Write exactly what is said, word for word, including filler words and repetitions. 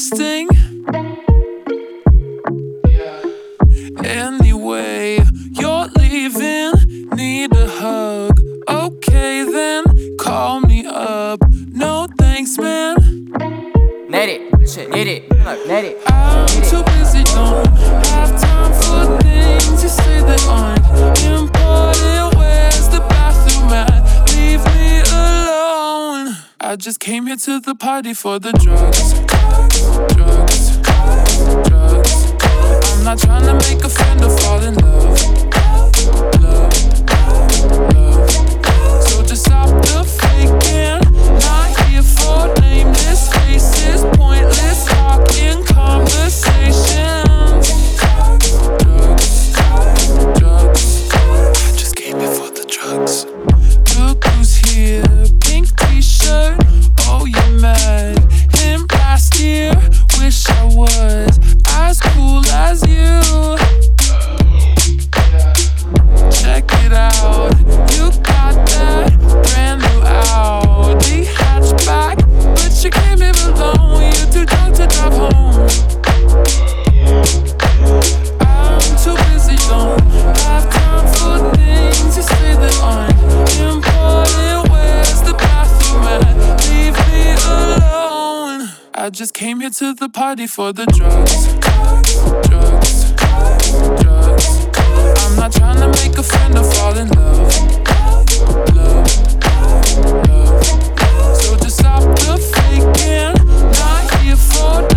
resting. Anyway, you're leaving, need a hug. Okay then, call me up. No thanks, man. Net it, shit, net it, net it. I'm too busy, don't have time for things you say that aren't important. Where's the bathroom at? Leave me alone. I just came here to the party for the drugs. Drugs, drugs. I'm not trying to make a friend or fall in love. Love, love. So just stop the faking. Not here for nameless faces. Pointless talking conversations. Drugs, drugs. I just came here for the drugs. Look who's here, pink t-shirt. Oh, you're mad. Him last year, wish I was as cool as you. Check it out, you got that brand new Audi hatchback, but you came here alone. You're too drunk to drive home. I'm too busy, don't have time for things you say that aren't important. Where's the bathroom at? Leave me alone. I just came here to the party for the drugs. Drugs, drugs. I'm not trying to make a friend or fall in love. Love, love. So just stop the faking. Not here for